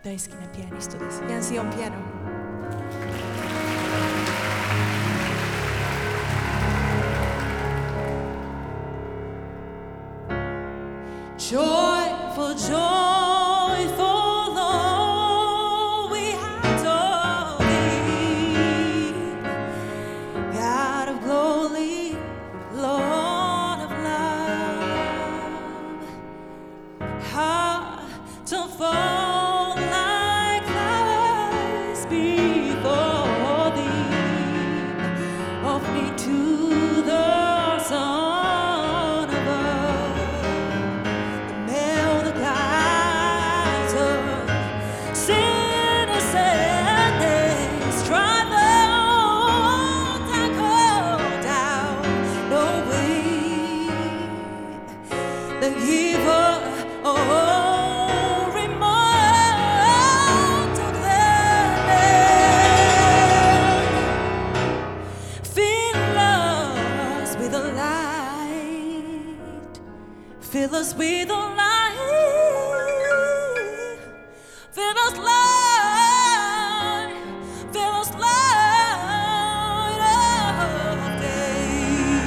大好きなピアニストです。ヤンシオンピアノ。Joyful, joyful, Lord, we adore Thee, God of glory, Lord of love. Heart of fall like flowers before Thee, of me to the Son above. Melt the clouds of sin and sadness, drive out and cold down no way. The giver of remote to gladness, fill us with the light, fill us with the light. Fill us light, fill us light of day.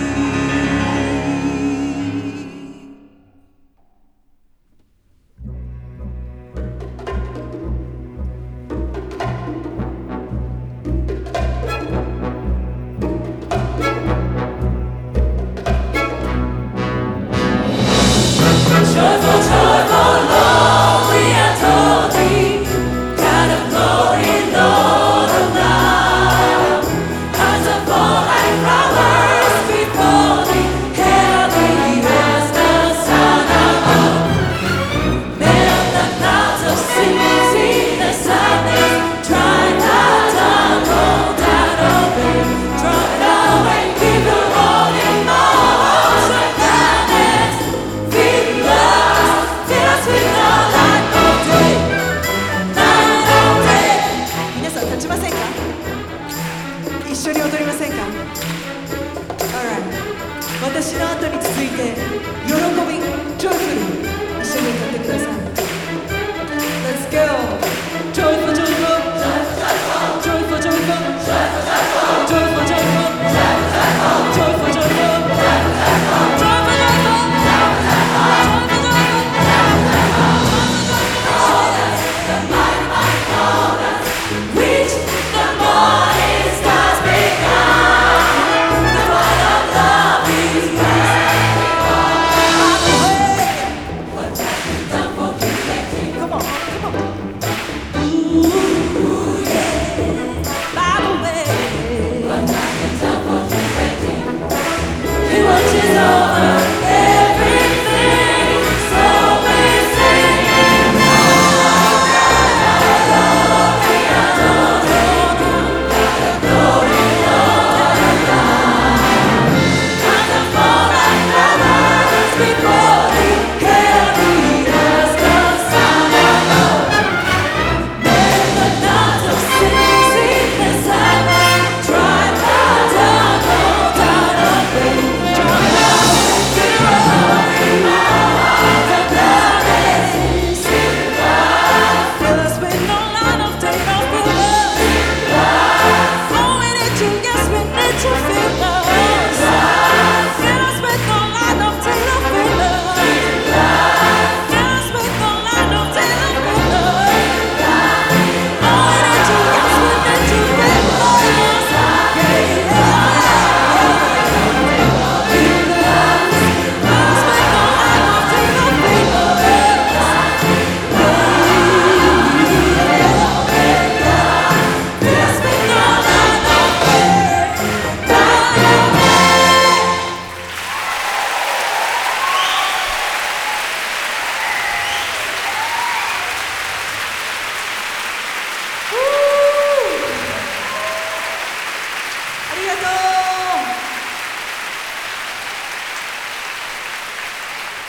Joyful, joyful, Lord, we adore Thee, God of glory, Lord of love. Hearts that fall like flowers before Thee, heavy as the sun above. Melt the clouds of sin, the sadness, drive out and cold out of it, drive it away, give the rolling mountains of gladness. Fill us with the light of day, light of day. 皆さん立ちませんか？一緒に踊りませんか？ Alright. 私の後に続いて喜び